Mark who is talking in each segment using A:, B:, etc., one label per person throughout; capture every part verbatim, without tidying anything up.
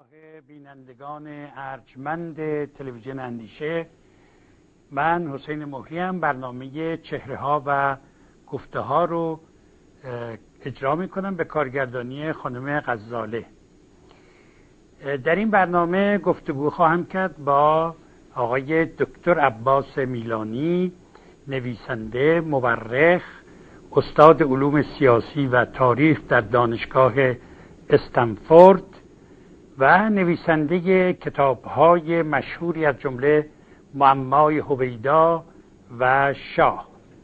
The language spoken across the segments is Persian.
A: همراه بینندگان ارجمند تلویزیون اندیشه، من حسین مهریم برنامه چهره ها و گفته ها رو اجرا می کنم به کارگردانی خانم غزاله. در این برنامه گفتگو خواهم کرد با آقای دکتر عباس میلانی، نویسنده، مورخ، استاد علوم سیاسی و تاریخ در دانشگاه استنفورد و نویسنده کتاب‌های مشهوری از جمله معمای هویدا و شاه.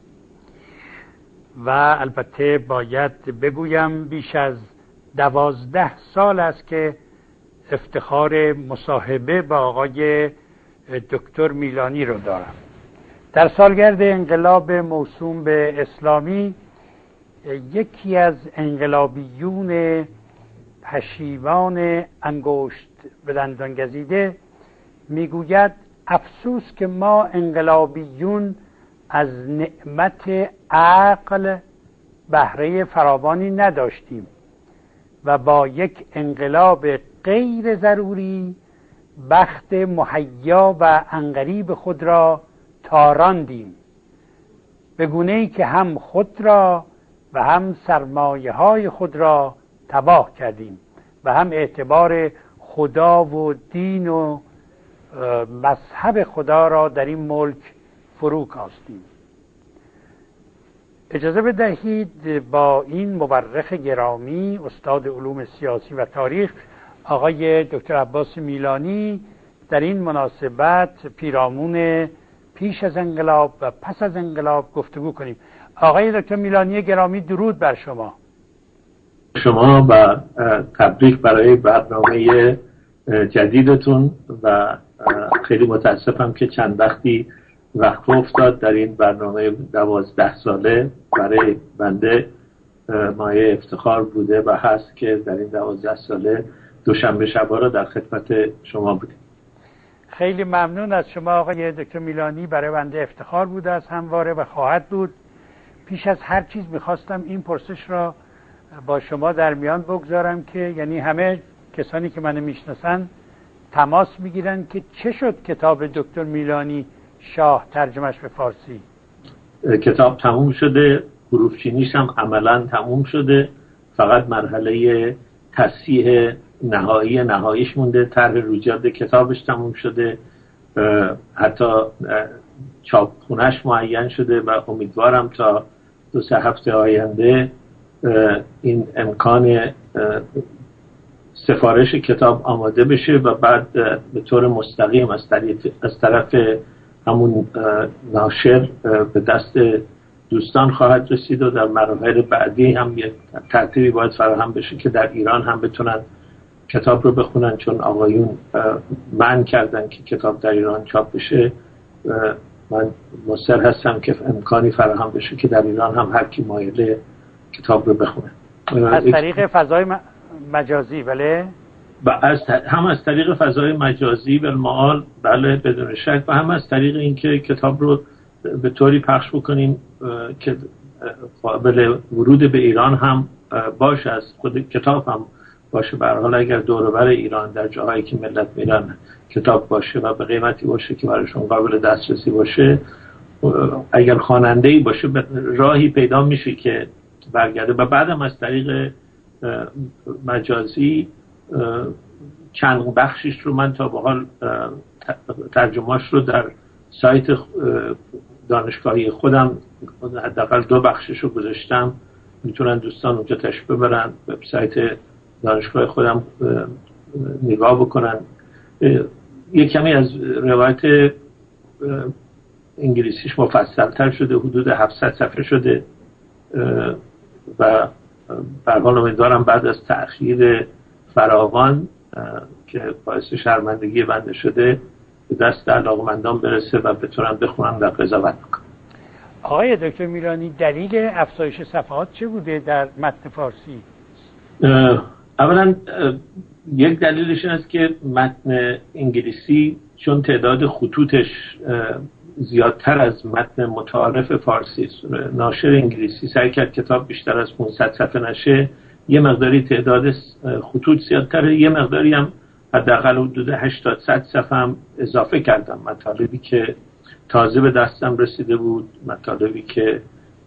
A: و البته باید بگویم بیش از دوازده سال است که افتخار مصاحبه با آقای دکتر میلانی رو دارم. در سالگرد انقلاب موسوم به اسلامی، یکی از انقلابیون پشیمان انگشت به دندان گزیده میگوید افسوس که ما انقلابیون از نعمت عقل بهره فراوانی نداشتیم و با یک انقلاب غیر ضروری بخت مهیا و عنقریب خود را تاراندیم، به گونه‌ای که هم خود را و هم سرمایه های خود را تباه کردیم و هم اعتبار خدا و دین و مذهب خدا را در این ملک فرو کاستیم. اجازه بدهید با این مورخ گرامی، استاد علوم سیاسی و تاریخ، آقای دکتر عباس میلانی، در این مناسبت پیرامون پیش از انقلاب و پس از انقلاب گفتگو کنیم. آقای دکتر میلانی گرامی، درود بر شما.
B: شما و تبریک برای برنامه جدیدتون و خیلی متاسفم که چند وقتی وقت افتاد. در این برنامه دوازده ساله برای بنده مایه افتخار بوده و هست که در این دوازده ساله دوشنبه شبا را در خدمت شما بودیم.
A: خیلی ممنون از شما آقای دکتر میلانی. برای بنده افتخار بوده است همواره و خواهد بود. پیش از هر چیز میخواستم این پرسش را با شما در میان بگذارم که یعنی همه کسانی که منو میشناسن تماس میگیرن که چه شد کتاب دکتر میلانی شاه ترجمهش به فارسی؟
B: کتاب تموم شده، حروف چینیش هم عملا تموم شده، فقط مرحله تصحیح نهایی نهاییش مونده. طرح رویداد کتابش تموم شده، حتی چاپخونهش معین شده و امیدوارم تا دو سه هفته آینده این امکان سفارش کتاب آماده بشه و بعد به طور مستقیم از طرف از طرف همون ناشر به دست دوستان خواهد رسید و در مراحل بعدی هم یه ترتیبی باید فراهم بشه که در ایران هم بتونن کتاب رو بخونن، چون آقایون منع کردن که کتاب در ایران چاپ بشه. من مصر هستم که امکانی فراهم بشه که در ایران هم هر کی مایل کتاب رو بخونه.
A: از طریق فضای مجازی بله؟
B: و از هم از طریق فضای مجازی بالمعال بله بدون شک، و هم از طریق اینکه کتاب رو به طوری پخش بکنیم که قابل ورود به ایران هم باشه، از خود کتاب هم باشه. به هر حال اگر دور و بر ایران در جاهایی که ملت میرن کتاب باشه و به قیمتی باشه که برایشون قابل دسترسی باشه، اگر خواننده‌ای باشه راهی پیدا میشه که برگرده. و بعدم از طریق مجازی چند بخشش رو من تا به حال ترجمه‌اش رو در سایت دانشگاهی خودم حداقل دو بخشش رو گذاشتم، میتونن دوستان اونجا تشریف ببرن، وبسایت دانشگاه خودم نگاه بکنن. یک کمی از روایت انگلیسیش مفصل‌تر شده، حدود هفتصد صفحه شده و به هر حال امیدوارم بعد از تأخیر فراوان که باعث شرمندگی بنده شده به دست علاقه‌مندان برسه و بتونم بخونم و قضاوت بکنم.
A: آقای دکتر میلانی، دلیل افزایش صفحات چه بوده در متن فارسی؟
B: اولا یک دلیلش این است که متن انگلیسی چون تعداد خطوطش زیادتر از متن متعارف فارسی است، ناشر انگلیسی سعی کرد کتاب بیشتر از پانصد صفحه نشه، یه مقداری تعداد خطوط زیادتره، یه مقداری هم حداقل حدود هشتاد صد صفحه هم اضافه کردم، مطالبی که تازه به دستم رسیده بود، مطالبی که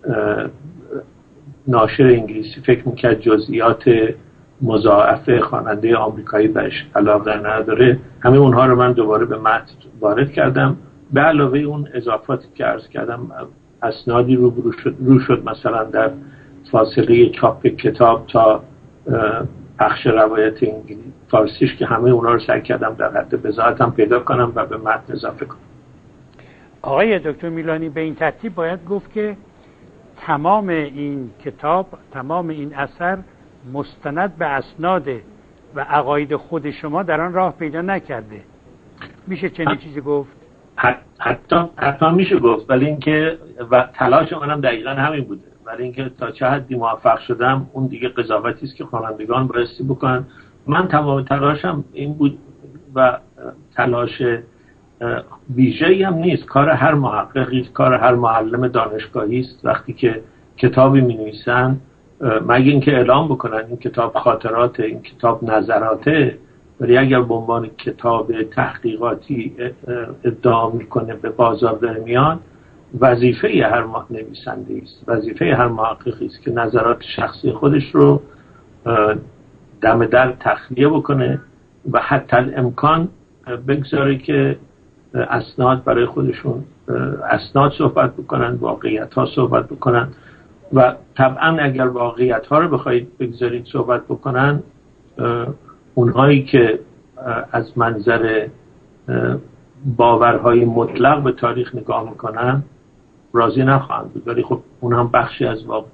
B: ناشر انگلیسی فکر میکرد جزئیات مضاعف خواننده آمریکایی بهش علاقه نداره، همه اونها رو من دوباره به متن وارد کردم. به علاوه اون اضافاتی که عرض کردم، اسنادی رو شد, رو شد مثلا در فاصله چاپ کتاب تا پخش روایت انگلیسی فارسیش که همه اونها رو سعی کردم در حد بضاعتم پیدا کنم و به متن اضافه کنم.
A: آقای دکتر میلانی، به این ترتیب باید گفت که تمام این کتاب، تمام این اثر مستند به اسناد و عقاید خود شما در آن راه پیدا نکرده. میشه چنین چیزی گفت؟
B: حتی حتی میشه گفت، ولی اینکه و تلاش منم دقیقاً همین بوده، ولی اینکه تا چه حدی موفق شدم اون دیگه قضاوتی است که خوانندگان بایستی بکنن. من تمام تلاشم این بود و تلاش ویژه‌ای هم نیست، کار هر محققی، کار هر معلم دانشگاهی است. وقتی که کتابی می‌نویسن مگه اینکه اعلام بکنن این کتاب خاطرات، این کتاب نظراته، ولی اگر به عنوان کتاب تحقیقاتی ادعا میکنه به بازار در میان، وظیفه هر نویسنده است، وظیفه هر محققی است که نظرات شخصی خودش رو دم در تخلیه بکنه و حتی الامکان بگذاره که اسناد برای خودشون اسناد صحبت بکنن، واقعیت ها صحبت بکنن. و طبعا اگر واقعیت ها رو بخواید بگذارید صحبت بکنن، اونهایی که از منظر باورهای مطلق به تاریخ نگاه میکنن راضی نخواهند بود، ولی خب اون هم بخشی از واقع...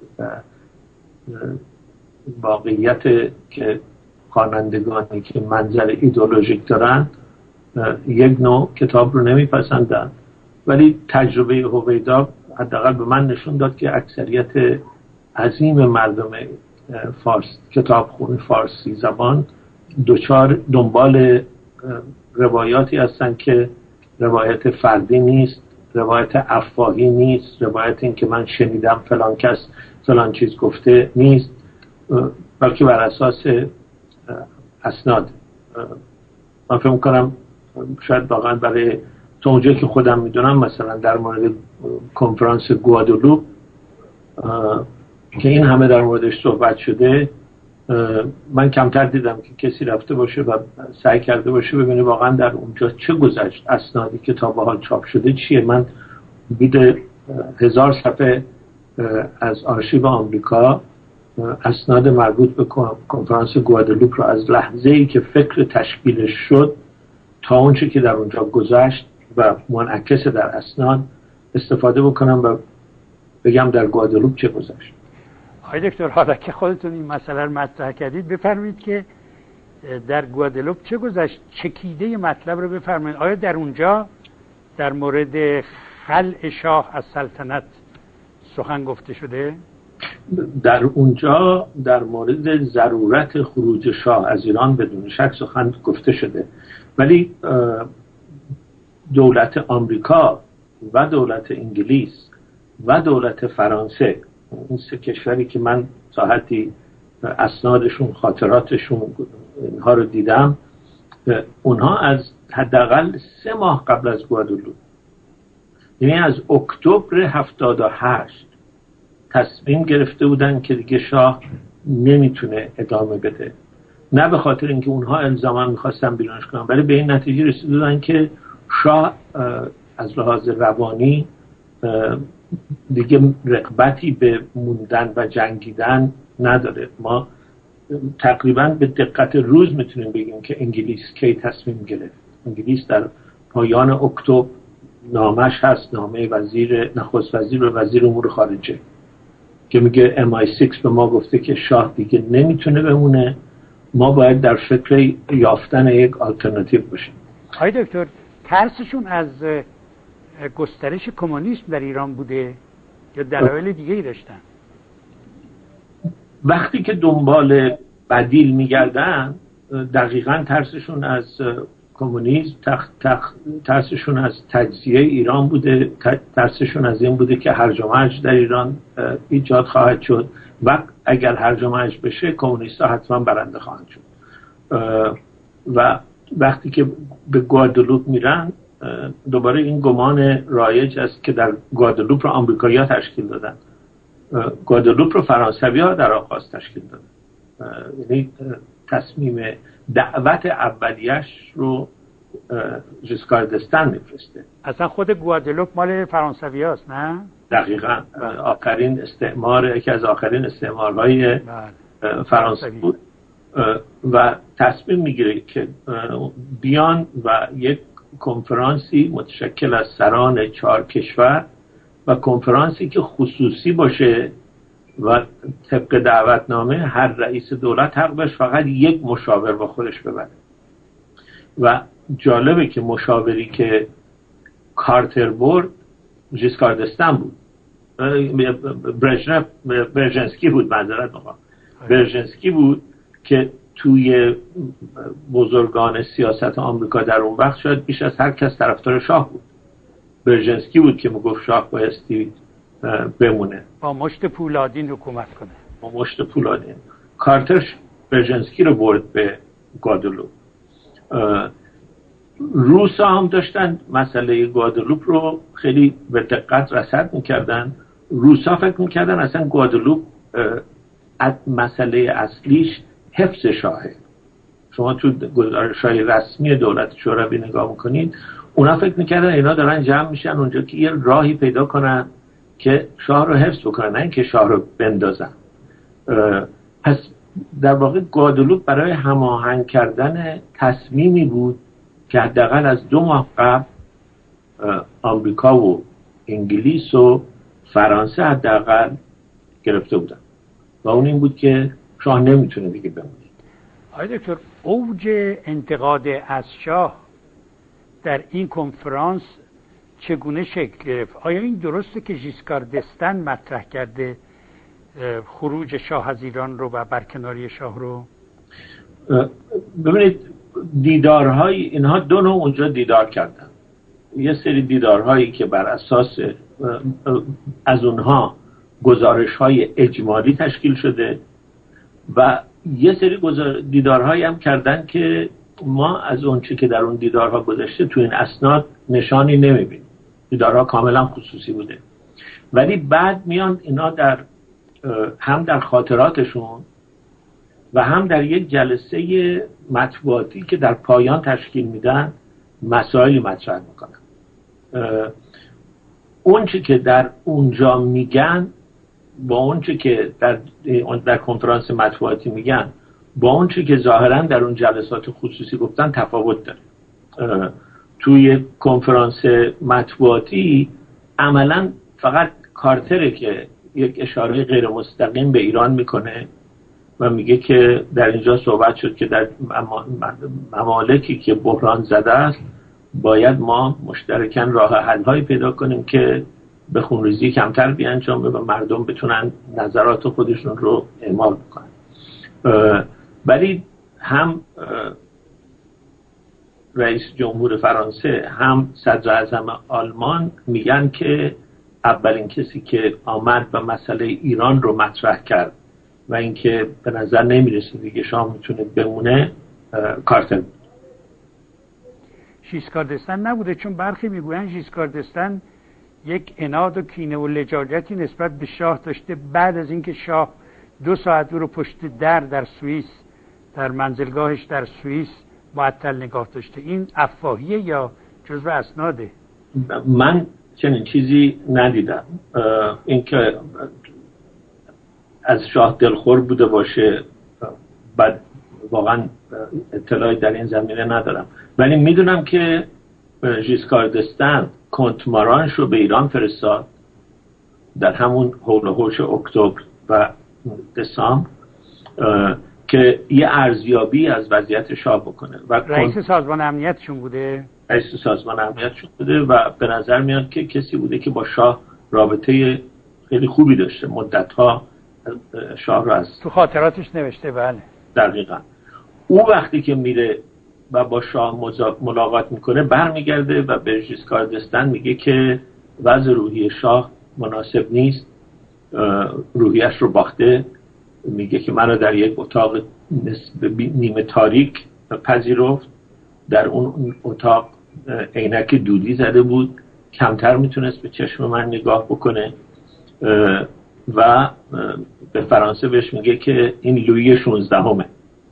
B: واقعیت که خوانندگانی که منظر ایدئولوژیک دارن یک نوع کتاب رو نمیپسندن. ولی تجربه هویدا حداقل به من نشون داد که اکثریت عظیم مردم فارس کتابخون فارسی زبان دوچار دنبال روایاتی هستن که روایت فردی نیست، روایت افواهی نیست، روایت این که من شنیدم فلان کس فلان چیز گفته نیست، بلکه بر اساس اسناد. من فکر می‌کنم شاید واقعا برای تو اونجایی که خودم میدونم، مثلا در مورد کنفرانس گوادلوپ که این همه در موردش صحبت شده، من کمتر دیدم که کسی رفته باشه و سعی کرده باشه ببینه واقعا در اونجا چه گذشت، اسنادی که تا به حال چاپ شده چیه. من بیده هزار صفحه از آرشیو آمریکا اسناد مربوط به کنفرانس گوادلوپ رو از لحظه‌ای که فکر تشکیلش شد تا اونچه که در اونجا گذشت و منعکس در اسناد استفاده بکنم و بگم در گوادلوپ چه گذشت.
A: آقای دکتر، حالا که خودتون این مسئله رو مطرح کردید، بفرمایید که در گوادلوپ چه گذشت، چکیده مطلب رو بفرمایید. آیا در اونجا در مورد خلع شاه از سلطنت سخن گفته شده؟
B: در اونجا در مورد ضرورت خروج شاه از ایران بدون شک سخن گفته شده، ولی دولت آمریکا و دولت انگلیس و دولت فرانسه، این سه کشوری که من تا حدی اسنادشون، خاطراتشون اینها رو دیدم، اونها از حداقل سه ماه قبل از گوادلوپ، یعنی از اکتبر هفتاد و هشت تصمیم گرفته بودن که دیگه شاه نمیتونه ادامه بده. نه به خاطر اینکه اونها الزاما میخواستن بیرونش کنن، ولی به این نتیجه رسیده بودن که شاه از لحاظ روانی دیگه رغبتی به موندن و جنگیدن نداره. ما تقریبا به دقت روز میتونیم بگیم که انگلیس کی تصمیم گرفت. انگلیس در پایان اکتبر نامش هست، نامه وزیر نخست وزیر و وزیر امور خارجه که میگه ام آی سیکس به ما گفته که شاه دیگه نمیتونه بمونه، ما باید در فکر یافتن یک آلترناتیو باشیم.
A: آقای دکتر، ترسشون از گسترش کمونیسم در ایران بوده یا دلایل دیگه ای داشتن؟
B: وقتی که دنبال بدیل میگردن، دقیقاً ترسشون از کمونیسم، تخ، تخ، ترسشون از تجزیه ایران بوده، ترسشون از این بوده که هرج و مرج در ایران ایجاد خواهد شد و اگر هرج و مرج بشه کمونیست‌ها حتما برنده خواهند شد. و وقتی که به گوادلوپ میرن دوباره این گمان رایج است که در گوادلوپ رو آمریکایی‌ها تشکیل دادن، گوادلوپ رو فرانسوی‌ها در آغاز تشکیل دادن. یعنی تصمیم دعوت اولیش رو ژیسکار دستن میفرسته.
A: اصلا خود گوادلوپ مال فرانسوی‌هاست نه؟
B: دقیقاً آخرین استعمار، یکی از آخرین استعمارهای فرانسه بود و تصمیم میگیره که بیان و یک کنفرانسی متشکل از سران چهار کشور و کنفرانسی که خصوصی باشه و طبق دعوتنامه هر رئیس دولت حق داشت فقط یک مشاور با خودش ببره. و جالبه که مشاوری که کارتر برد ژیسکار دستن بود، برژنف برژنسکی بود معذرت میخوام برژنسکی بود که توی بزرگان سیاست آمریکا در اون وقت شاید بیش از هر کس طرفدار شاه بود. برژنسکی بود که میگفت شاه بایستی بمونه، با
A: مشت پولادین حکومت کنه.
B: با مشت پولادین. کارتر برژنسکی رو برد به گوادلوپ. روسا هم داشتن مسئله گوادلوپ رو خیلی به دقت رصد میکردن. روسا فکر میکردن اصلا گوادلوپ مسئله اصلیش حفظ شاهه. شما تو گزارش‌های رسمی دولت شوروی نگاه میکنید، اونا فکر میکردن اینا دارن جمع میشن اونجا که یه راهی پیدا کنن که شاه رو حفظ بکنن، نه اینکه شاه رو بندازن. پس در واقع گوادلوپ برای هماهنگ کردن تصمیمی بود که حداقل از دو ماه قبل آمریکا و انگلیس و فرانسه حداقل گرفته بودن و اون این بود که شاه نمیتونه دیگه بمونه.
A: آقای دکتر، اوج انتقاد از شاه در این کنفرانس چگونه شکل گرفت؟ آیا این درسته که ژیسکار دستن مطرح کرده خروج شاه از ایران رو و برکناری شاه رو؟
B: ببینید دیدارهای اینها دو نوع اونجا دیدار کردن. یه سری دیدارهایی که بر اساس از اونها گزارش‌های اجمالی تشکیل شده و یه سری دیدارهایی هم کردن که ما از اون چی که در اون دیدارها گذشته تو این اسناد نشانی نمیبینیم. دیدارها کاملا خصوصی بوده، ولی بعد میان اینا در هم در خاطراتشون و هم در یک جلسه مطبوعاتی که در پایان تشکیل میدن مسائلی مطرح میکنن. اون چی که در اونجا میگن با اون چی که در در کنفرانس مطبوعاتی میگن با اون چی که ظاهرا در اون جلسات خصوصی گفتن تفاوت داره. توی کنفرانس مطبوعاتی عملا فقط کارتره که یک اشاره غیر مستقیم به ایران میکنه و میگه که در اینجا صحبت شد که در ممالکی که بحران زده است باید ما مشترکاً راه حل‌هایی پیدا کنیم که به خونریزی کمتر بیانجامه و مردم بتونن نظرات خودشون رو اعمال بکنن. ولی هم رئیس جمهور فرانسه هم صدر اعظم آلمان میگن که اولین کسی که آمد و مسئله ایران رو مطرح کرد و اینکه به نظر نمیرسه دیگه شاه میتونه بمونه کارتر بود.
A: ژیسکار دستن نبوده، چون برخی میگوین ژیسکار دستن یک عناد و کینه و لجاجتی نسبت به شاه داشته بعد از اینکه شاه دو ساعت او رو پشت در در سوئیس در منزلگاهش در سوئیس معطل نگاه داشته. این افواهیه یا جزو اسناده؟
B: من چنین چیزی ندیدم. اینکه از شاه دلخور بوده باشه بعد واقعا اطلاعی در این زمینه ندارم، ولی میدونم که ژیسکار دستن کنت مارانش رو به ایران فرستاد در همون حول و حوش اکتبر و دسامبر که یه ارزیابی از وضعیت شاه بکنه و
A: رئیس سازمان امنیتشون بوده
B: رئیس سازمان امنیتشون بوده و به نظر میاد که کسی بوده که با شاه رابطه خیلی خوبی داشته، مدت‌ها شاه رو از
A: تو خاطراتش نوشته. بله
B: دقیقاً. او وقتی که میره و با شاه ملاقات میکنه برمیگرده و به ژیسکار دستن میگه که وضع روحی شاه مناسب نیست، روحیش رو باخته. میگه که منو در یک اتاق نیمه تاریک پذیرفت در اون اتاق عینک دودی زده بود، کمتر میتونست به چشم من نگاه بکنه و به فرانسه بهش میگه که این لویی شونزدهمه،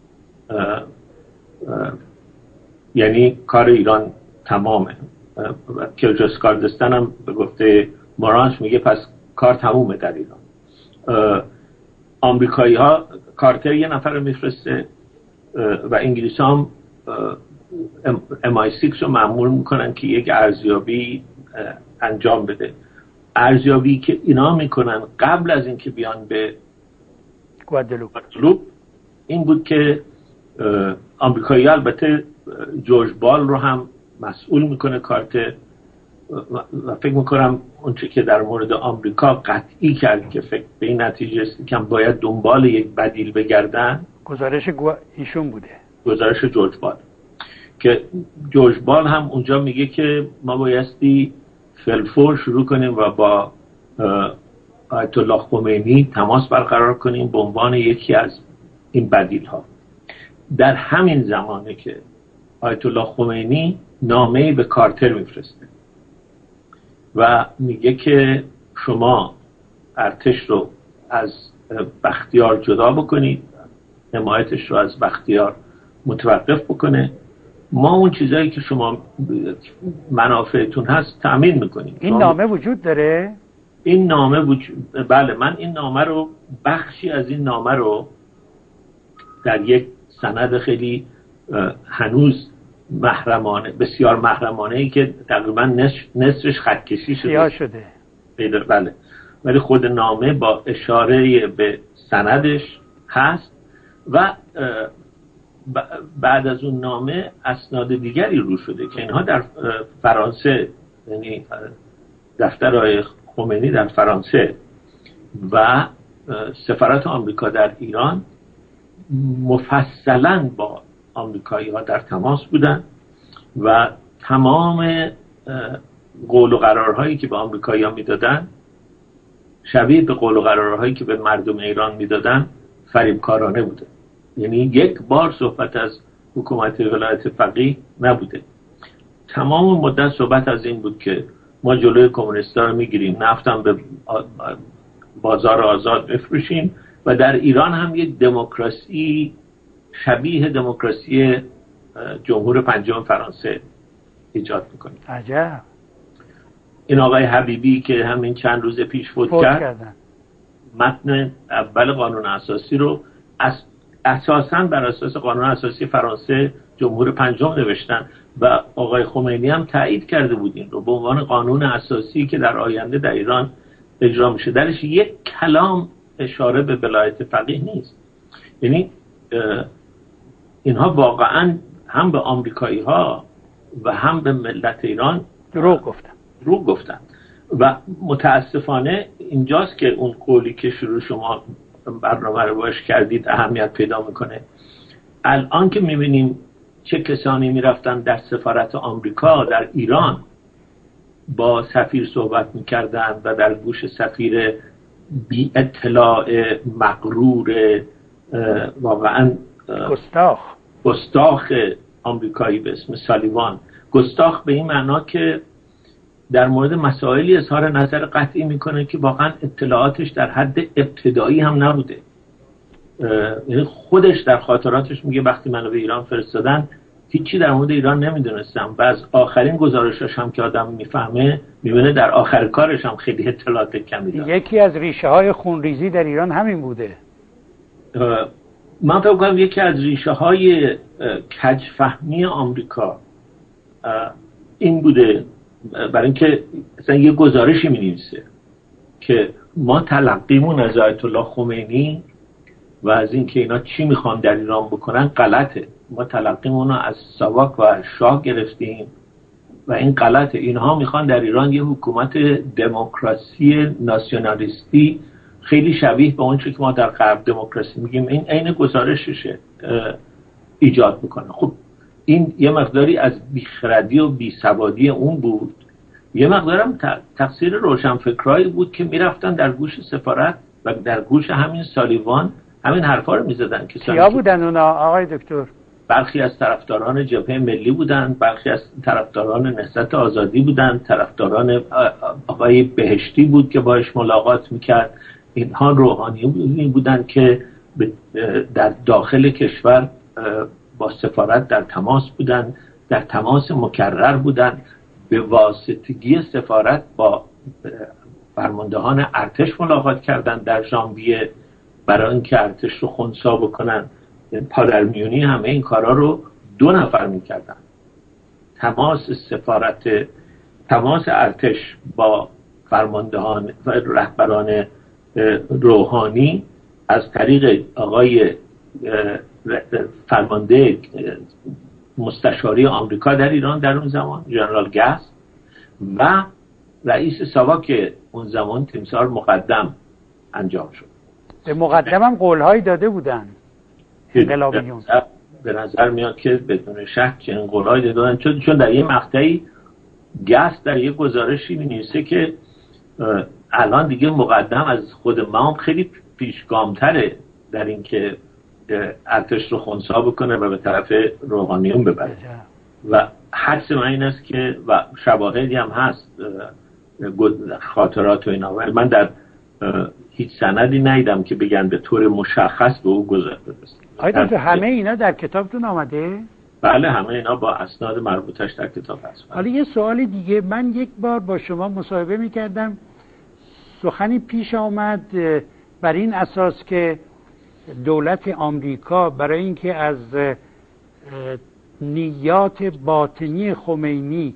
B: یعنی کار ایران تمامه. که جسکار دستن هم به گفته مارانش میگه پس کار تمومه در ایران. آمریکایی ها کارتر یه نفر رو میفرسته و انگلیس هم ام آی سیکس رو مأمور میکنن که یک ارزیابی انجام بده. ارزیابی که اینا میکنن قبل از اینکه بیان به گوادلوپ این بود که آمریکایی البته جورج بال رو هم مسئول میکنه کارتر و فکر میکنم اونچه که در مورد آمریکا قطعی کرد که فکر به این نتیجه است که باید دنبال یک بدیل بگردن،
A: گزارش گو... ایشون بوده،
B: گزارش جورج بال، که جورج بال هم اونجا میگه که ما بایستی فلفور شروع کنیم و با آیت الله خمینی تماس برقرار کنیم به عنوان یکی از این بدیل ها. در همین زمانه که آیت الله خمینی نامه‌ای به کارتر میفرسته و میگه که شما ارتش رو از بختیار جدا بکنید، حمایتش رو از بختیار متوقف بکنه، ما اون چیزایی که شما منافعتون هست تأمین میکنیم.
A: این نامه وجود داره؟
B: این نامه وجود بله، من این نامه رو، بخشی از این نامه رو در یک سند خیلی هنوز محرمانه، بسیار محرمانه ای که تقریبا نصفش خطکشی شده
A: شده
B: بله، ولی خود نامه با اشاره به سندش هست و بعد از اون نامه اسناد دیگری رو شده که اینها در فرانسه، یعنی دفتر آقای خمینی در فرانسه و سفارت آمریکا در ایران مفصلاً با آمریکایی ها در تماس بودن و تمام قول و قرارهایی که به آمریکایی ها میدادن شبیه به قول و قرارهایی که به مردم ایران میدادن فریبکارانه بوده. یعنی یک بار صحبت از حکومت ولایت فقیه نبوده. تمام مدت صحبت از این بود که ما جلوی کمونیست‌ها رو میگیریم، نفت هم به بازار آزاد بفروشیم و در ایران هم یک دموکراسی شبیه دموکراسی جمهور پنجم فرانسه ایجاد میکنیم.
A: عجب.
B: این آقای حبیبی که همین چند روز پیش فوت, فوت کرد کردن. متن اول قانون اساسی رو از اساساً بر اساس قانون اساسی فرانسه جمهور پنجم نوشتن و آقای خمینی هم تایید کرده بود این رو به عنوان قانون اساسی که در آینده در ایران اجرا میشه. درش یک کلام اشاره به ولایت فقیه نیست. یعنی اینها واقعاً هم به آمریکایی ها و هم به ملت ایران
A: دروغ گفتن
B: دروغ گفتن و متاسفانه اینجاست که اون قولی که شروع شما برنامه رو باش کردید اهمیت پیدا میکنه. الان که میبینیم چه کسانی میرفتن در سفارت آمریکا در ایران با سفیر صحبت میکردن و در گوش سفیر بی اطلاع مغرور واقعا
A: گستاخ
B: گستاخ آمریکایی به اسم سالیوان، گستاخ به این معنا که در مورد مسائلی اظهار نظر قطعی میکنه که واقعا اطلاعاتش در حد ابتدایی هم نبوده. یعنی خودش در خاطراتش میگه وقتی منو به ایران فرستادن هیچی در مورد ایران نمیدونستم و از آخرین گزارشاش هم که آدم میفهمه میبینه در آخر کارش هم خیلی اطلاعات کمی داره.
A: یکی از ریشه های خونریزی در ایران همین بوده.
B: من فکر کنم یکی از ریشه های کجفهمی آمریکا این بوده، برای اینکه مثلا یه گزارشی می‌نویسه که ما تلقیمون از آیت الله خمینی و از اینکه اینا چی میخوان در ایران بکنن غلطه. ما تلقیمون رو از ساواک و شاه گرفتیم و این غلطه. اینها میخوان در ایران یه حکومت دموکراسی ناسیونالیستی خیلی شبیه به اون چیزی که ما در غرب دموکراسی میگیم، این عین گزارششه ایجاد میکنه. خب این یه مقداری از بیخردی و بیسوادی اون بود، یه مقدارم تقصیر روشنفکرایی بود که میرفتن در گوش سفارت و در گوش همین سالیوان همین حرفا رو میزدن. که
A: کیا بودن اونا آقای دکتر؟
B: برخی از طرفداران جبهه ملی بودند، برخی از طرفداران نهضت آزادی بودند، طرفداران آقای بهشتی بود که باش ملاقات میکرد. اینها روحانیون بودند که در داخل کشور با سفارت در تماس بودند، در تماس مکرر بودند. به واسطگی سفارت با فرماندهان ارتش ملاقات کردند در ژانویه برای اینکه ارتش رو خنثی بکنن. پادرمیونی همه این کارا رو دو نفر میکردن. تماس سفارت، تماس ارتش با فرماندهان و رهبران روحانی از طریق آقای فرمانده مستشاری آمریکا در ایران در اون زمان ژنرال گس و رئیس ساواک اون زمان تیمسار مقدم انجام شد.
A: به مقدم هم قولهایی داده بودن انقلابیون.
B: به نظر میاد که بدون شک چنین قولهایی دادن، چون چون در یه مقطعی گس در یه گزارشی می‌نویسه که الان دیگه مقدم از خود ما خیلی پیشگامتره در این که ارتش رو خنثی بکنه و به طرف روحانیون ببره. و حدس من این است که و شواهدی هم هست، خاطرات و اینا، ولی من در هیچ سندی ندیدم که بگن به طور مشخص به او گذاشته است.
A: آیا تو همه اینا در کتابتون آمده؟
B: بله، همه اینا با اسناد مربوطش در کتاب هست.
A: حالا یه سوال دیگه، من یک بار با شما مصاحبه میکردم، سخنی پیش آمد بر این اساس که دولت آمریکا برای اینکه از نیات باطنی خمینی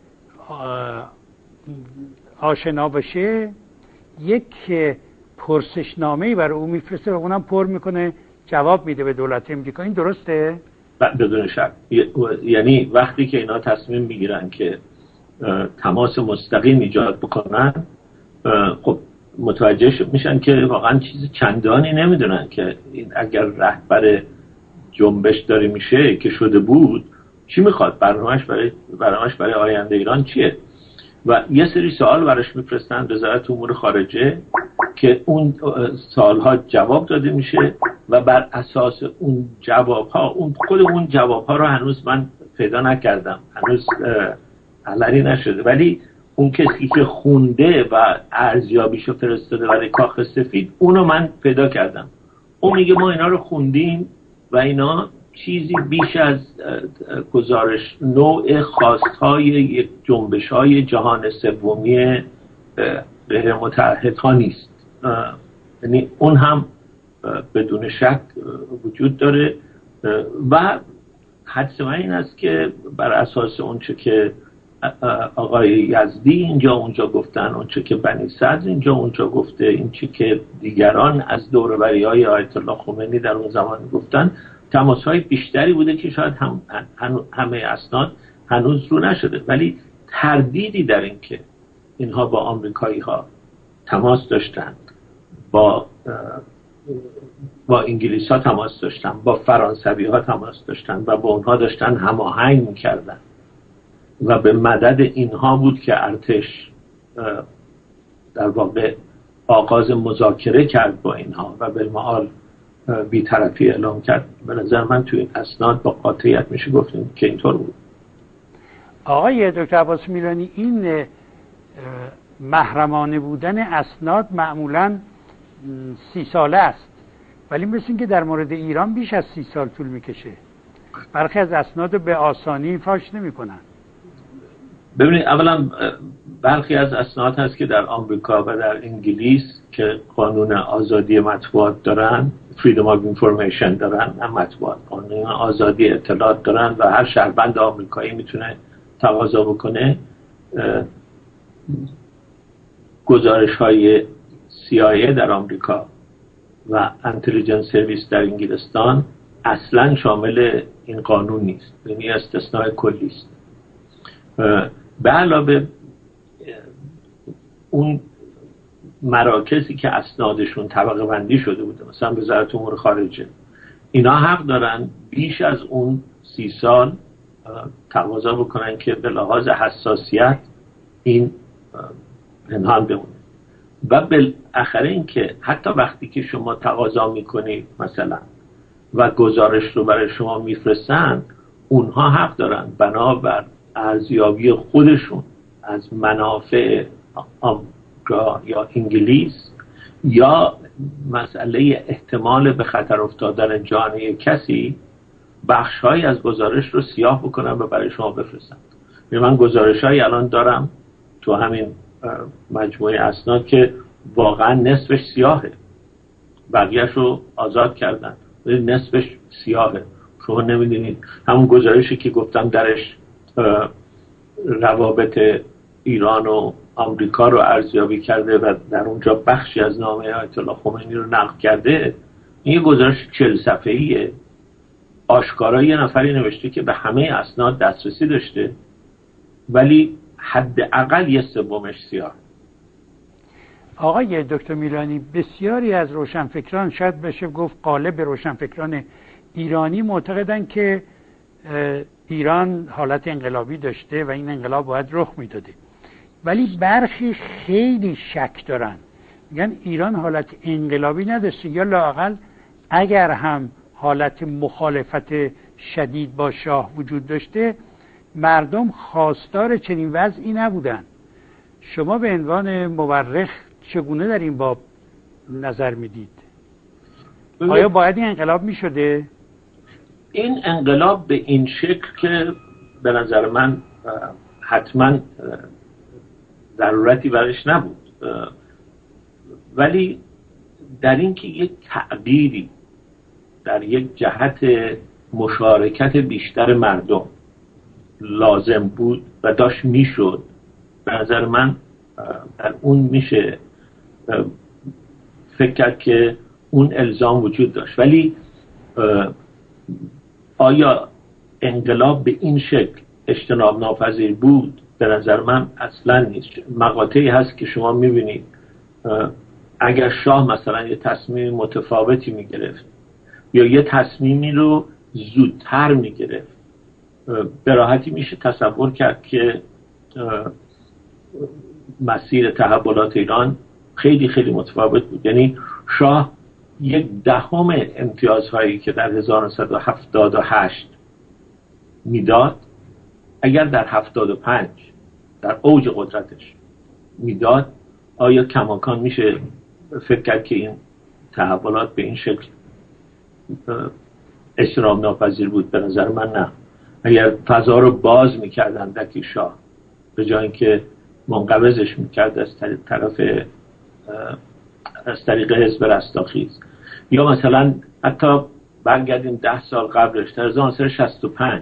A: آشنا بشه یک پرسشنامه‌ای برای او میفرسته و اونم پر میکنه جواب میده به دولت آمریکا. این درسته؟
B: بدون شک. یعنی وقتی که اینا تصمیم میگیرن که تماس مستقیم ایجاد بکنن، خب متوجه میشن که واقعا چیز چندانی نمیدونن که این اگر رهبر جنبش داره میشه که شده بود چی میخواد، برنامه‌اش برای برنامه‌اش برای آینده ایران چیه. و یه سری سوال براش میفرستن وزارت امور خارجه که اون سوالها جواب داده میشه و بر اساس اون جوابها، اون خود اون جوابها رو هنوز من پیدا نکردم، هنوز علنی نشده، ولی اون کسی که خونده و ارزیابیشو فرستاده برای کاخ سفید اونو من پیدا کردم. اون میگه ما اینا رو خوندیم و اینا چیزی بیش از گزارش نوع خواستهای یک جنبش‌های جهان سومی غیر متعهدها نیست. یعنی اون هم بدون شک وجود داره و حدس من این است که بر اساس اون چه که آقای یزدی اینجا اونجا گفتن، اون چه که بنی صدر اینجا اونجا گفته، این چه که دیگران از دوروبری‌های آیت الله خمینی در اون زمان گفتن، تماس‌های بیشتری بوده که شاید هم همه اسناد هنوز رو نشده، ولی تردیدی در این که اینها با آمریکایی‌ها تماس داشتن، با با انگلیس‌ها تماس داشتن، با فرانسوی‌ها تماس داشتن و با اونها داشتن هماهنگ می‌کردن و به مدد اینها بود که ارتش در واقع آغاز مذاکره کرد با اینها و بالمعال بی‌طرفی اعلام کرد. به نظر من توی این اسناد با قاطعیت میشه گفتیم که اینطور بود.
A: آقای دکتر عباس میلانی، این محرمانه بودن اسناد معمولاً سی ساله است، ولی مثل این که در مورد ایران بیش از سی سال طول میکشه. برخی از اسناد به آسانی فاش نمیکنن.
B: ببینید، اولا برخی از اسناد هست که در آمریکا و در انگلیس که قانون آزادی مطبوعات دارن، Freedom of Information دارن، هم مطبوعات قانون آزادی اطلاعات دارن و هر شهروند آمریکایی میتونه تقاضا بکنه گزارش های سی آی ای در آمریکا و انتلیجنس سرویس در انگلستان اصلا شامل این قانون نیست، یعنی استثناء کلی است. به علاوه اون مراکزی که اسنادشون طبقه بندی شده بوده، مثلا وزارت امور خارجه، اینا حق دارن بیش از اون سی سال تقاضا بکنن که به لحاظ حساسیت این پنهان بمونه. و بالاخره این که حتی وقتی که شما تقاضا میکنید مثلا و گزارش رو برای شما میفرستن، اونها حق دارن بنابر ارزیابی خودشون از منافع آمریکا یا انگلیس یا مسئله احتمال به خطر افتادن جان کسی بخش‌هایی از گزارش رو سیاه بکنن و برای شما بفرستن. من گزارش‌هایی الان دارم تو همین مجموعه اسناد که واقعا نصفش سیاهه، بقیه‌اش رو آزاد کردن ولی نصفش سیاهه. شما نمی‌دونید همون گزارشی که گفتم درش روابط ایران و آمریکا رو ارزیابی کرده و در اونجا بخشی از نامه آیت الله خمینی رو نقل کرده، این گزارش چهل صفحه‌ایه. آشکارا یه نفری نوشته که به همه اسناد دسترسی داشته ولی حداقل یه سومش سیاه.
A: آقای دکتر میلانی، بسیاری از روشنفکران، شاید بشه گفت غالب روشنفکران ایرانی، معتقدن که ایران حالت انقلابی داشته و این انقلاب باید رخ میداده، ولی برخی خیلی شک دارن، میگن ایران حالت انقلابی نداشته، یا لااقل اگر هم حالت مخالفت شدید با شاه وجود داشته مردم خواستار چنین وضعی نبودن. شما به عنوان مورخ چگونه در این باب نظر میدید؟ آیا باید این انقلاب میشده؟
B: این انقلاب به این شکل که به نظر من حتما ضرورتی برش نبود، ولی در این که یک تغییری در یک جهت مشارکت بیشتر مردم لازم بود و داشت میشد، به نظر من در اون میشه فکر کرد که اون الزام وجود داشت. ولی آیا انقلاب به این شکل اجتناب ناپذیر بود؟ به نظر من اصلا نیست. مقاطعی هست که شما میبینید اگر شاه مثلا یه تصمیم متفاوتی میگرفت یا یه تصمیمی رو زودتر میگرفت، به راحتی میشه تصور کرد که مسیر تحولات ایران خیلی خیلی متفاوت بود. یعنی شاه یک دهم امتیازهایی که در هزار و نهصد و هفتاد و هشت میداد، اگر در هفتاد و پنج در اوج قدرتش میداد، آیا کماکان میشه فکر کرد که این تحولات به این شکل اجتناب ناپذیر بود؟ به نظر من نه. اگر فضا رو باز میکردن دکی شاه به جای اینکه منقبضش میکرد از طرف از طریق حزب رستاخیز، یا مثلا حتی برگردیم ده سال قبلش در هزار و نهصد و شصت و پنج،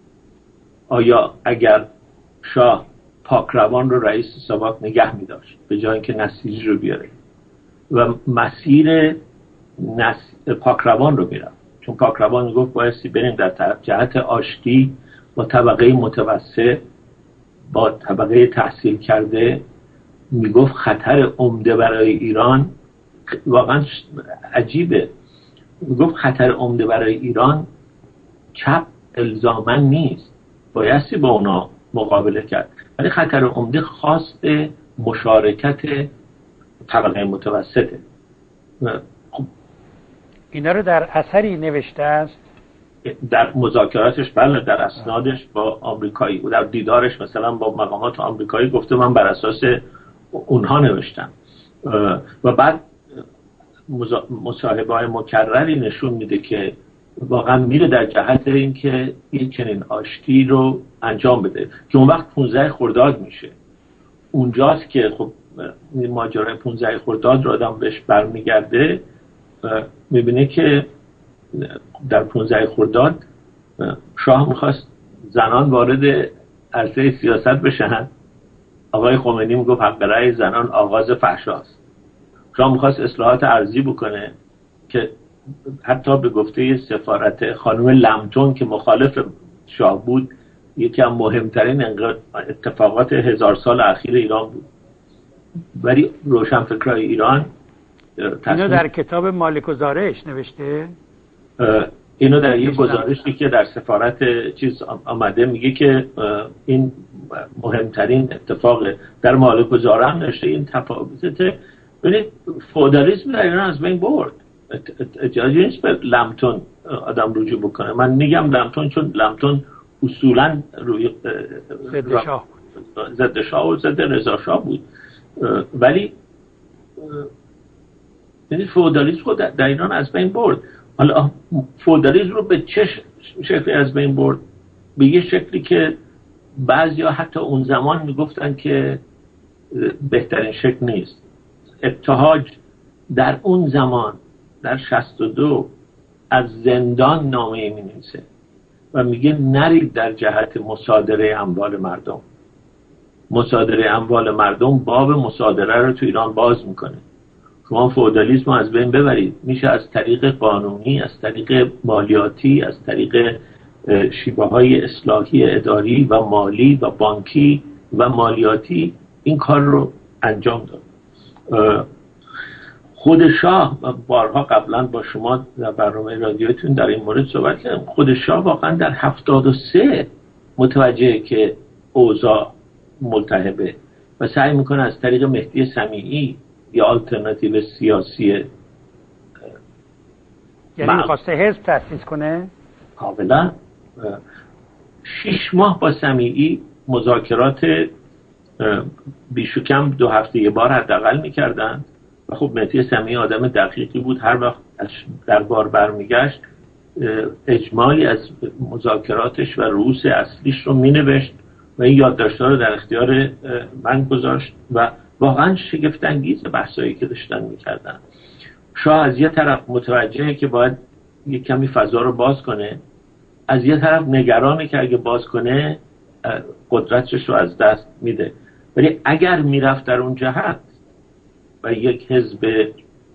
B: آیا اگر شاه پاکروان رو رئیس ساواک نگه می‌داشت به جای اینکه نسیجی رو بیاره و مسیر نس... پاکروان رو میرفت، چون پاکروان میگفت بایستی بریم در طرف جهت آشتی با طبقه متوسط، با طبقه تحصیل کرده، میگفت خطر عمده برای ایران، واقعا عجیبه، میگفت خطر عمده برای ایران چپ الزامن نیست، بایستی با اونا مقابله کرد، ولی خطر عمده خواست مشارکت طبقه متوسطه.
A: خب اینا رو در اثری نوشته است؟
B: در مذاکراتش، بله، در اسنادش با آمریکایی و در دیدارش مثلا با مقامات آمریکایی گفته من بر اساس اونها نوشتم. و بعد مصاحبه‌های مکرری نشون میده که واقعا میره در جهت اینکه این چنین آشتی رو انجام بده که اون وقت پانزده خرداد میشه. اونجاست که خب ماجرای پانزده خرداد رو آدم بهش برمیگرده، میبینه که در پانزده خرداد شاه میخواست زنان وارد عرصه سیاست بشن، آقای خمینی میگفت حق رأی زنان آغاز فحشاست. شاه میخواست اصلاحات ارضی بکنه که حتی به گفته سفارت خانم لمتون که مخالف شاه بود، یکی از مهمترین اتفاقات هزار سال اخیر ایران بود. ولی روشنفکرای ایران
A: اینو در کتاب مالک و زارش نوشته،
B: اینو در یک گزارشی که در سفارت چیز آمده میگه که این مهمترین اتفاق در مالک و زاره هم نوشته. این تفاوته، ببینید فئودالیسم در ایران از بین برد. اجازه نیست به لمتون آدم رجوع بکنه. من میگم لمتون چون لمتون اصولا روی
A: ضد شاه
B: ضد شاه و ضد رضا شاه بود، ولی یعنی فئودالیسم رو در ایران از بین برد. حالا فئودالیسم رو به چه شکلی از بین برد؟ به یه شکلی که بعضیا حتی اون زمان میگفتن که بهترین شکل نیست. ابتهاج در اون زمان در شصت و دو از زندان نامه می نویسه و میگه نرید در جهت مصادره اموال مردم. مصادره اموال مردم باب مصادره رو تو ایران باز میکنه. شما فئودالیسم رو از بین ببرید، میشه از طریق قانونی، از طریق مالیاتی، از طریق شیوه های اصلاحی اداری و مالی و بانکی و مالیاتی این کار رو انجام داد. خود شاه، بارها قبلا با شما در برنامه رادیوتون در این مورد صحبت کردم، خود شاه واقعا در هفتاد و سه متوجه که اوضاع ملتهبه و سعی میکنه از طریق مهدی سمیعی یا آلترناتیو سیاسی،
A: یعنی میخواسته حزب تأسیس کنه.
B: کاملا شش ماه با سمیعی مذاکرات بیش و کم دو هفته یه بار حداقل میکردن و خب مهدی سمیعی آدم دقیقی بود، هر وقت در بار برمیگشت اجمالی از مذاکراتش و رؤوس اصلیش رو مینوشت و این یادداشت‌ها رو در اختیار من گذاشت و واقعا شگفت انگیز بحثایی که داشتن میکردن. شاه از یه طرف متوجهه که باید یک کمی فضا رو باز کنه، از یه طرف نگرانه که اگه باز کنه قدرتش رو از دست میده. ولی اگر میرفت در اون جهت و یک حزب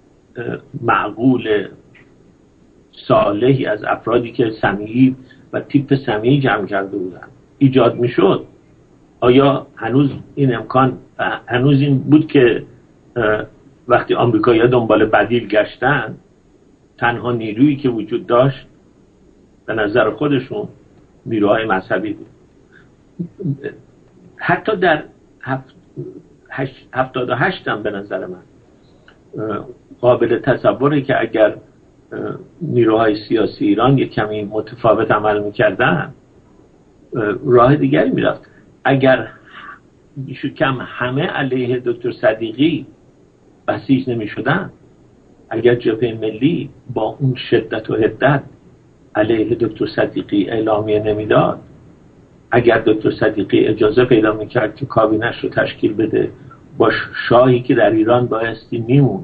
B: معقول صالحی از افرادی که سمیعی و تیپ سمیعی جمع کرده بودن ایجاد میشد، آیا هنوز این امکان هنوز این بود که وقتی آمریکایی‌ها دنبال بدیل گشتن تنها نیرویی که وجود داشت به نظر خودشون نیروهای مذهبی بود؟ حتی در هفتاد و هشت هم به نظر من قابل تصوره که اگر نیروهای سیاسی ایران یک کمی متفاوت عمل میکردن راه دیگری میرفت. اگر بیشو کم همه علیه دکتر صدیقی بسیج نمی شدن، اگر جبهه ملی با اون شدت و حدت علیه دکتر صدیقی اعلامیه نمیداد، اگر دکتر صدیقی اجازه پیدا میکرد که کابینش رو تشکیل بده با شاهی که در ایران بایستی میموند،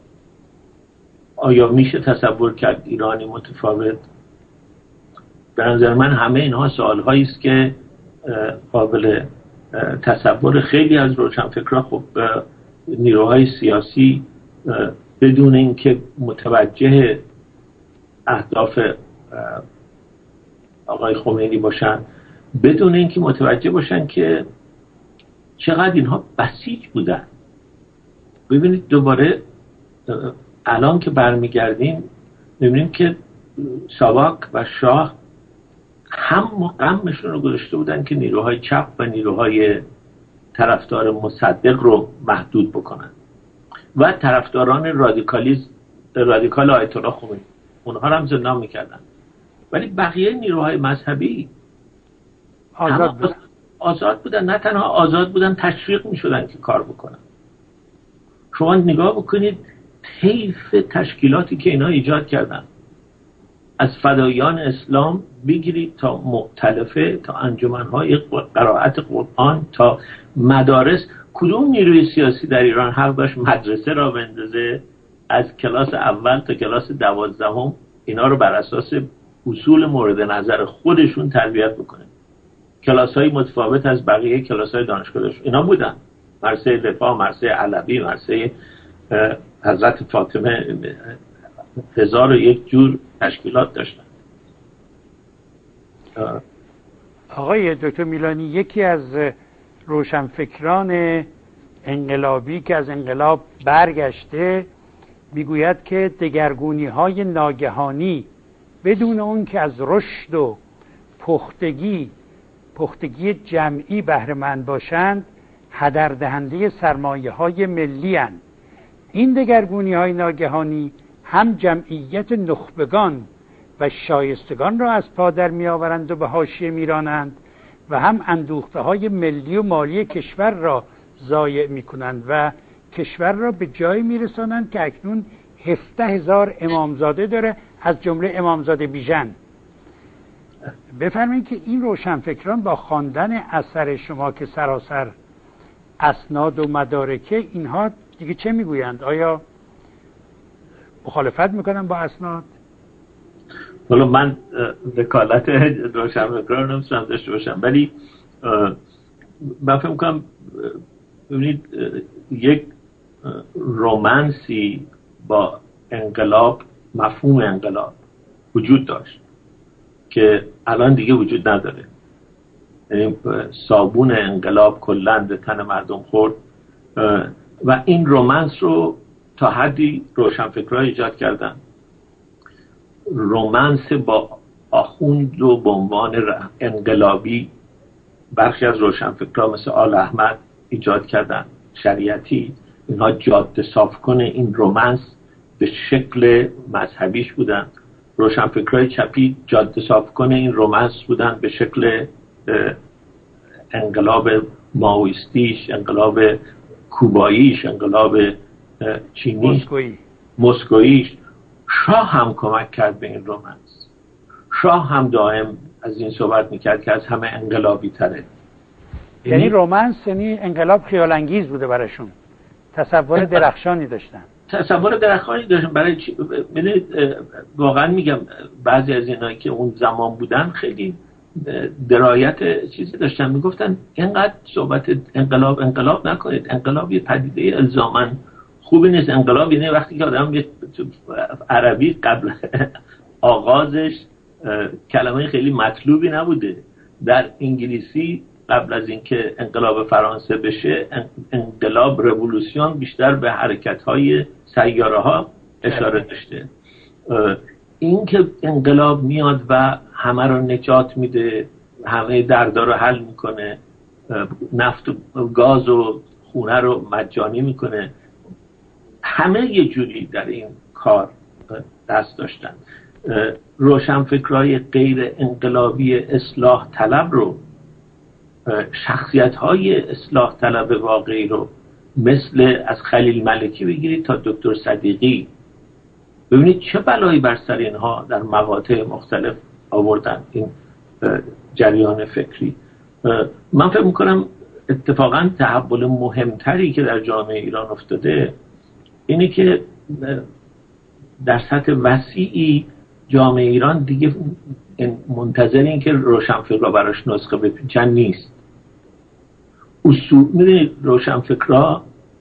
B: آیا میشه تصور کرد ایرانی متفاوت؟ به نظر من همه اینها سوال‌هایی است که قابل تصور خیلی از روشنفکران خب نیروهای سیاسی بدون اینکه متوجه اهداف آقای خمینی باشن، بدون اینکه متوجه باشن که چقدر اینها بسیج بودن. ببینید دوباره الان که برمیگردیم میبینیم که ساواک و شاه هم و غمشون رو گذاشته بودن که نیروهای چپ و نیروهای طرفدار مصدق رو محدود بکنن و طرفداران رادیکالیسم رادیکال آیت الله خمینی اونها رو هم زندان میکردن، ولی بقیه نیروهای مذهبی
A: آزاد بودن.
B: آزاد بودن. نه تنها آزاد بودن، تشویق میشدن که کار بکنن. شما نگاه بکنید طیف تشکیلاتی که اینا ایجاد کردن، از فدایان اسلام بگیرید تا مختلفه، تا انجمنهای قرائت قرآن، تا مدارس. کدوم نیروی سیاسی در ایران حق داشت مدرسه را بندازه از کلاس اول تا کلاس دوازدهم اینا رو بر اساس اصول مورد نظر خودشون تربیت بکنه؟ کلاس های متفاوت از بقیه کلاس های دانشگاه داشت. اینا بودن مرسه دفاع، مرسه علوی، مرسه حضرت فاطمه، هزار و یک جور تشکیلات داشتن.
A: آقای دکتر میلانی، یکی از روشنفکران انقلابی که از انقلاب برگشته میگوید که دگرگونی های ناگهانی بدون اون که از رشد و پختگی پختگی جمعی بهره مند باشند هدر دهنده سرمایه های ملی اند. این دگرگونی های ناگهانی هم جمعیت نخبگان و شایستگان را از پا در می آورند و به حاشیه می رانند و هم اندوخته های ملی و مالی کشور را ضایع می کنند و کشور را به جایی می رسانند که اکنون هفده هزار امامزاده داره، از جمله امامزاده بیژن. بفرمایید که این روشنفکران با خواندن اثر شما که سراسر اسناد و مدارکه، اینها دیگه چه میگویند؟ آیا مخالفت میکنن با اسناد؟
B: والا من وکالت روشنفکران نمیتونم داشته باشم، ولی من فکر میکنم ببینید یک رومانسی با انقلاب، مفهوم انقلاب وجود داشت که الان دیگه وجود نداره. یعنی صابون انقلاب کلاً به تن مردم خورد و این رومانس رو تا حدی روشنفکرها ایجاد کردن. رومانس با آخوند و به عنوان انقلابی برخی از روشنفکرها مثل آل احمد ایجاد کردن، شریعتی. اینها جاده صاف کنه این رومانس به شکل مذهبیش بودن. روشنفکرهای چپی جاده صاف کنه این رومانس بودن به شکل انقلاب ماویستیش، انقلاب کوباییش، انقلاب چینی،
A: مسکویی.
B: مسکوییش. شاه هم کمک کرد به این رومانس. شاه هم دائم از این صحبت میکرد که از همه انقلابی تره.
A: یعنی رومانس یعنی انقلاب خیال انگیز بوده براشون، تصور درخشانی داشتن.
B: تصور درخشانی داشتن برای چی؟ ببینید واقعا میگم بعضی از اینایی که اون زمان بودن خیلی درایت چیزی داشتن، میگفتن اینقدر صحبت انقلاب انقلاب نکنید، انقلاب یه پدیده الزاماً خوبی نیست. انقلاب یعنی وقتی که آدم یه عربی قبل آغازش کلمه خیلی مطلوبی نبوده. در انگلیسی قبل از اینکه انقلاب فرانسه بشه، انقلاب رولوسیون بیشتر به حرکت‌های سیاره‌ها اشاره داشته. این که انقلاب میاد و همه رو نجات میده، همه دردا رو حل میکنه، نفت و گاز و خونه رو مجانی میکنه، همه یه جوری در این کار دست داشتن. روشنفکرای غیر انقلابی اصلاح طلب رو، شخصیت‌های اصلاح طلب واقعی رو مثل از خلیل ملکی بگیرید تا دکتر صدیقی، ببینید چه بلایی بر سر اینها در مقاطع مختلف آوردن این جریان فکری. من فکر می‌کنم اتفاقاً تحول مهمتری که در جامعه ایران افتاده اینه که در سطح وسیعی جامعه ایران دیگه منتظر این که روشنفکرها براش نسخه بپیچن نیست. اصول میدونید روشنفکرها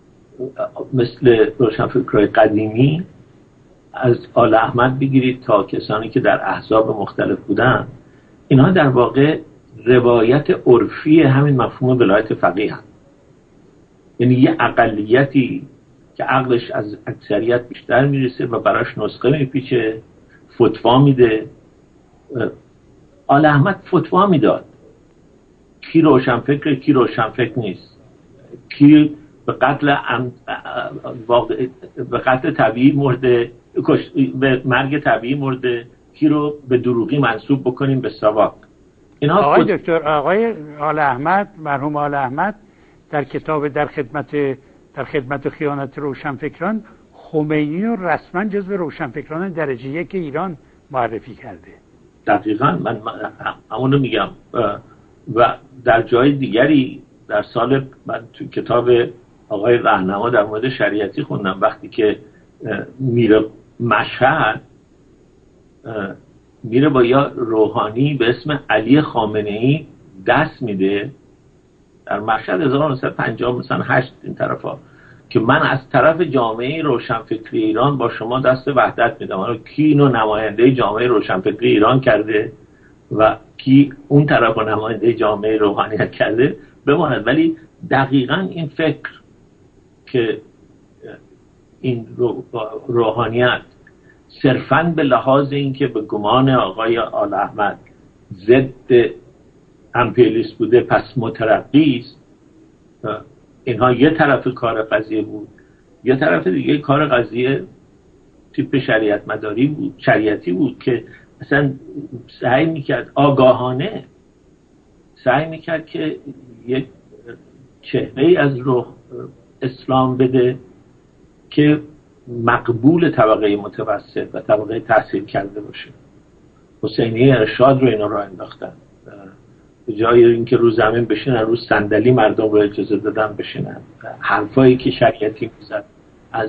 B: مثل روشنفکرهای قدیمی از آل احمد بگیرید تا کسانی که در احزاب مختلف بودن، اینها در واقع روایت عرفی همین مفهوم ولایت فقیه هم. یعنی یه اقلیتی که عقلش از اکثریت بیشتر میرسه و براش نسخه میپیچه، فتوا میده. آل احمد فتوا میداد کی روشنفکر کی روشنفکر نیست، کی به قتل ام... به قتل طبیعی مرده، به مرگ طبیعی مرده، کی رو به دروغی منسوب بکنیم به ساواک. اینا
A: آقای
B: خود...
A: دکتر آقای آل احمد، مرحوم آل احمد در کتاب در خدمت در خدمت خیانت روشنفکران، خمینی رو رسما جزو روشنفکران درجه یک ایران معرفی کرده.
B: دقیقاً من همونو میگم. و در جای دیگری در سال من تو کتاب آقای رهنما در مورد شریعتی خوندم، وقتی که میره مشهد، میره با یا روحانی به اسم علی خامنه‌ای دست میده در مشهد هزار و نهصد و پنجاه مثلا هشت این طرفا، که من از طرف جامعه روشنفکری ایران با شما دست وحدت میدم. حالا کی اینو نماینده جامعه روشنفکری ایران کرده و کی اون طرف نماینده جامعه روحانیت کرده بماند، ولی دقیقاً این فکر که این روحانیت صرفاً به لحاظ اینکه به گمان آقای آل احمد ضد امپریالیست بوده پس مترقی است، اینها یه طرف کار قضیه بود. یه طرف دیگه کار قضیه تیپ شریعت مداری بود، شریعتی بود که اصلا سعی میکرد آگاهانه سعی میکرد که یک چهره از رخ اسلام بده که مقبول طبقه متوسط و طبقه تحصیل کرده باشه. حسینیه ارشاد رو اینا رو انداختن، به جای اینکه رو زمین بشینن رو صندلی مردم رو اجازه دادن بشینن. حرفایی که شریعتی میزد از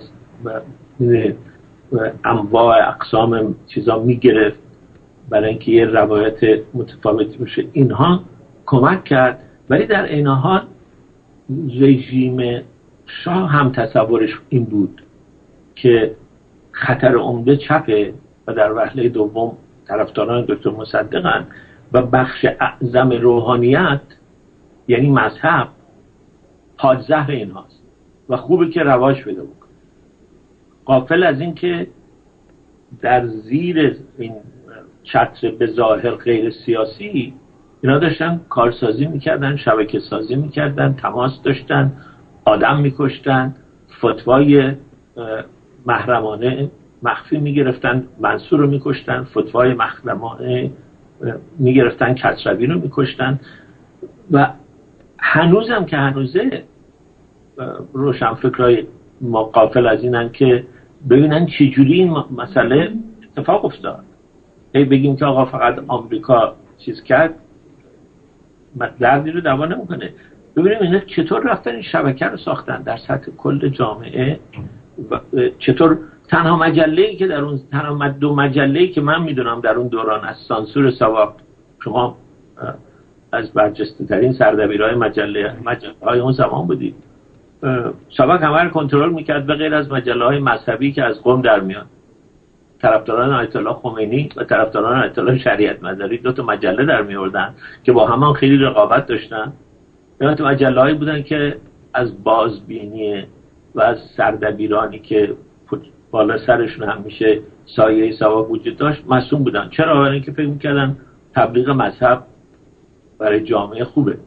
B: انواع اقسام چیزا میگرفت برای اینکه یه روایت متفاوتی بشه، اینها کمک کرد. ولی در این حال رژیم شاه هم تصورش این بود که خطر عمده چپه و در وهله دوم طرفداران دکتر مصدقن و بخش اعظم روحانیت یعنی مذهب پادزهر اینهاست و خوبه که رواج پیدا بکنه. غافل از این که در زیر این چتر به ظاهر غیر سیاسی اینا داشتن کارسازی میکردن، شبکه سازی میکردن، تماس داشتن، آدم میکشتن، فتوای محرمانه مخفی میگرفتن، منصور رو میکشتن، فتوای محرمانه میگرفتن، کسروی رو میکشتن. و هنوزم که هنوزه روشنفکرای ما غافل از اینن که ببینن چی جوری این مسئله اتفاق افتاد. هی بگیم که آقا فقط آمریکا چیز کرد دردی رو دوا نمیکنه. ببینیم اینا چطور رفتن این شبکه رو ساختن در سطح کل جامعه، چطور تنها مجله‌ای که در اون تنها دو مجله‌ای که من میدونم در اون دوران از سانسور ساواک، شما از برجسته ترین سردبیرهای مجله مجله‌های اون زمان بودید، ساواک همه رو کنترل میکرد به غیر از مجله‌های مذهبی که از قم در میاد. طرفداران آیت الله خمینی و طرفداران آیت الله شریعت مداری دو تا مجله در میوردن که با همان خیلی رقابت داشتن. اینا تو مجله‌هایی بودن که از بازبینی و از سردبیرانی که بالا سرشون همیشه سایه ساواک وجود داشت مصون بودن. چرا؟ برای اینکه فکر می‌کردن تبلیغ مذهب برای جامعه خوبه.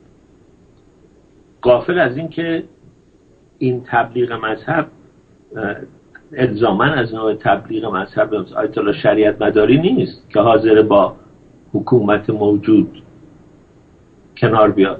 B: غافل از این که این تبلیغ مذهب الزاماً از نوع تبلیغ مذهب آیت الله شریعت مداری نیست که حاضر با حکومت موجود کنار بیاد.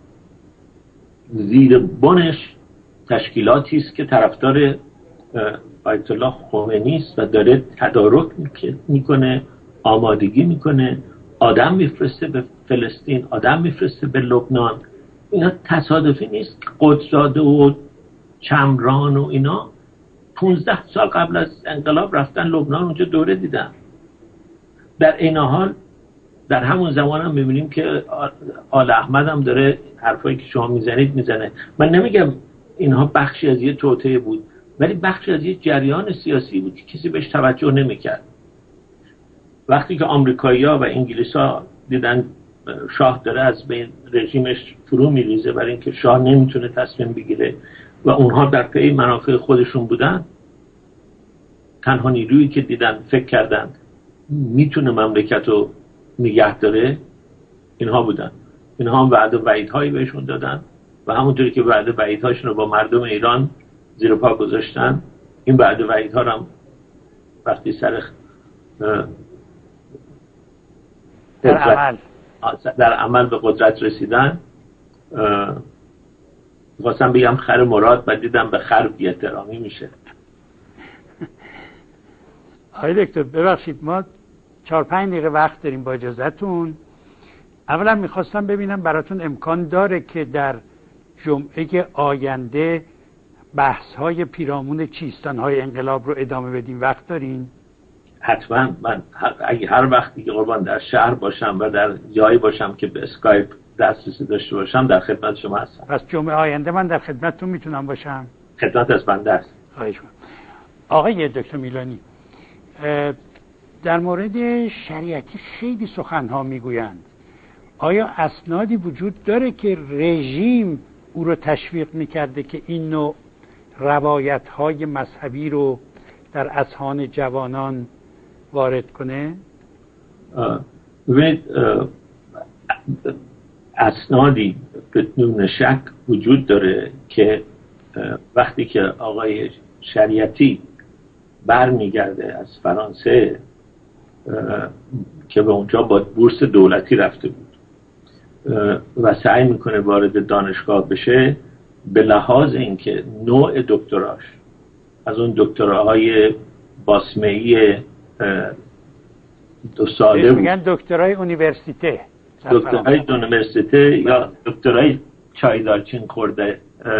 B: زیر بنش تشکیلاتی است که طرفدار آیت الله خمینی است و داره تدارک میکنه، آمادگی میکنه، آدم میفرسته به فلسطین، آدم میفرسته به لبنان. اینا تصادفی نیست. قدس‌زاده و چمران و اینا پونزده سال قبل از انقلاب رفتن لبنان، اونجا دوره دیدن. در این حال در همون زمان هم میبینیم که آل احمد هم داره حرفایی که شما میزنید میزنه. من نمیگم اینها بخشی از یه توطئه بود، ولی بخشی از یه جریان سیاسی بود که کسی بهش توجه نمیکرد. وقتی که آمریکایی‌ها و انگلیس‌ها دیدن شاه داره از بین رژیمش فرو میریزه برای اینکه شاه نمیتونه تصمیم بگیره و اونها در پی منافع خودشون بودن، تنها نیرویی که دیدن فکر کردن میتونه مملکت رو نگه داره اینها بودن. اینها هم وعده وعیدهایی بهشون دادن و همونطوری که وعده وعیدهاشون رو با مردم ایران زیر پا گذاشتن، این وعده وعیدها رو هم وقتی سر
A: در عمل
B: در عمل به قدرت رسیدن، خواستم بگم خر مراد و دیدم به خر بی احترامی میشه.
A: آقای دکتر ببخشید ما چهار پنج دقیقه وقت داریم با اجازهتون. اولا میخواستم ببینم براتون امکان داره که در جمعه آینده بحث های پیرامون چیستان های انقلاب رو ادامه بدیم؟ وقت دارین؟
B: حتما. من اگه هر وقتی که قربان در شهر باشم و در جایی باشم که به اسکایپ دسترسی داشته باشم در خدمت شما هستم.
A: پس جمعه آینده من در خدمتتون میتونم باشم؟
B: خدمت از بنده است.
A: خواهش می‌کنم. آقای دکتر میلانی، در مورد شریعتی خیلی سخنها میگویند. آیا اسنادی وجود داره که رژیم او رو تشویق میکرده که این نوع روایت‌های مذهبی رو در اذهان جوانان وارد کنه؟
B: ببینید اسنادی بدون شک وجود داره که وقتی که آقای شریعتی برمیگرده از فرانسه که به اونجا با بورس دولتی رفته بود و سعی میکنه وارد دانشگاه بشه، به لحاظ اینکه نوع دکتراش از اون دکتراهای باسمه‌ای دو ساله بود،
A: میگن دکترای اونیورسیته،
B: دکترای دونیورسیته یا دکترای چای دارچین خورده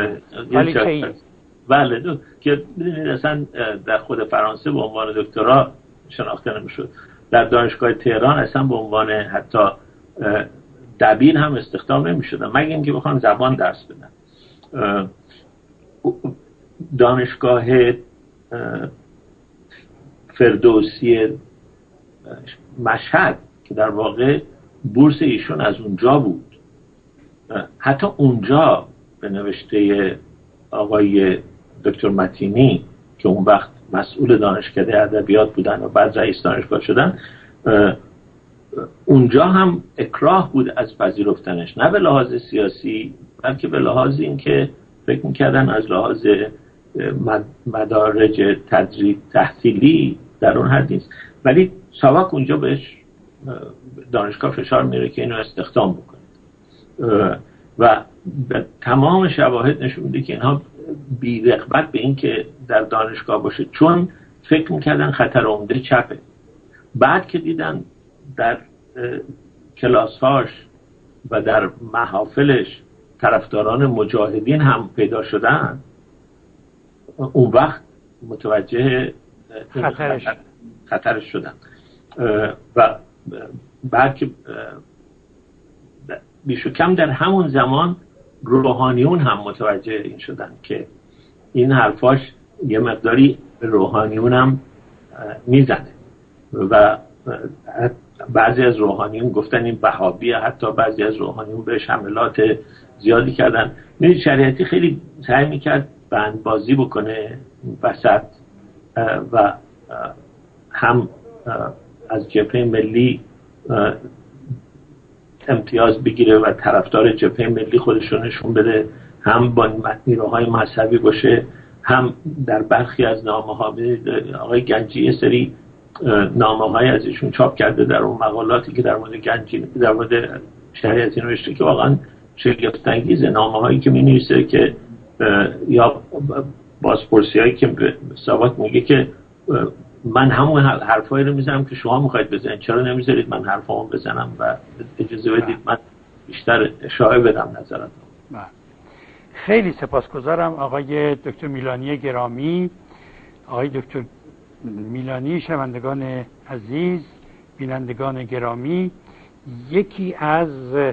B: بله دو... که ببینید اصلا در خود فرانسه به عنوان دکترا شناخته نمیشد. در دانشگاه تهران اصلا به عنوان حتی دبیر هم استخدام نمیشدن مگر اینکه بخوان زبان درس بدن. دانشگاه فردوسی مشهد که در واقع بورس ایشون از اونجا بود، حتی اونجا به نوشته آقای دکتر متینی که اون وقت مسئول دانشکده ادبیات بودن و بعد رئیس دانشگاه شدن، اونجا هم اکراه بود از پذیرفتنش، نه به لحاظ سیاسی بلکه به لحاظ این که فکر میکردن از لحاظ مدارج تدریس تحصیلی در اون حد نیست، ولی ساواک اونجا بهش دانشگاه فشار میره که اینو استخدام بکنه و تمام شواهد نشون میده که اینها بی رغبت به این که در دانشگاه باشه، چون فکر میکردن خطر عمده چپه. بعد که دیدن در کلاس‌هاش و در محافلش طرفداران مجاهدین هم پیدا شدن، اون وقت متوجه
A: خطرش
B: خطرش شدن و بعد که بیشو کم در همون زمان روحانیون هم متوجه این شدن که این حرفاش یه مقداری روحانیون هم میزنه و بعضی از روحانیون گفتن این وهابیه، حتی بعضی از روحانیون بهش حملات زیادی کردن. میدید شریعتی خیلی سعی میکرد بندبازی بکنه وسط و هم از جبهه ملی امتیاز بگیره و طرفدار جبهه ملی خودشون نشون بده، هم با نیروهای مذهبی باشه، هم در برخی از نامه‌ها آقای گنجی یه سری نامه‌های از ایشون چاپ کرده در اون مقالاتی که در مورد گنجی در مورد شریعتی نوشته که واقعا شگفت انگیزه. نامه‌هایی که می‌نویسه که یا بازپرسی‌هایی که به ساواک میگه که من همون حرفایی رو میزنم که شما میخواید بزنید، چرا نمیذارید من حرفامو بزنم و اجازه بدید من بیشتر اشاره بدم نظراتم.
A: خیلی سپاسگزارم آقای دکتر میلانی گرامی. آقای دکتر میلانی، شنوندگان عزیز، بینندگان گرامی، یکی از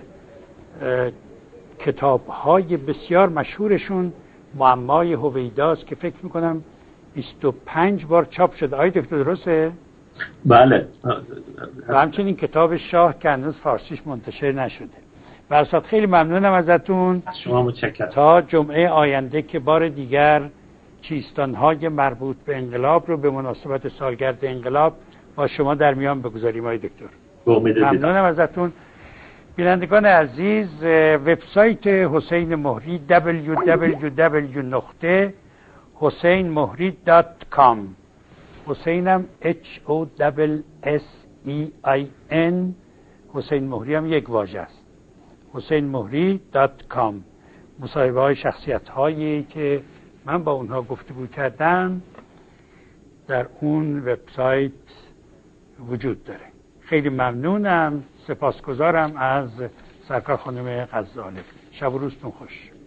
A: کتاب‌های بسیار مشهورشون معمای هویداست که فکر میکنم بیست و پنج بار چاپ شده. آقای دکتر درسته؟
B: بله.
A: و همچنین کتاب شاه که هنوز فارسیش منتشر نشده. برسات خیلی ممنونم ازتون.
B: شما متشکرم.
A: تا جمعه آینده که بار دیگر چیستان‌های مربوط به انقلاب رو به مناسبت سالگرد انقلاب با شما در میان بگذاریم. آقای دکتر ممنونم ازتون. بینندگان عزیز، وبسایت حسین مهری دبلیو دبلیو دبلیو نقطه حسین مهری دات کام، حسینم اچ او اس ای آی ان، حسین مهری هم یک واژه است، حسین مهری دات کام. مصاحبه های شخصیت هایی که من با اونها گفتگو کردم در اون وبسایت وجود داره. خیلی ممنونم، سپاسگزارم از سرکار خانم غزاله. شب و روزتون خوش.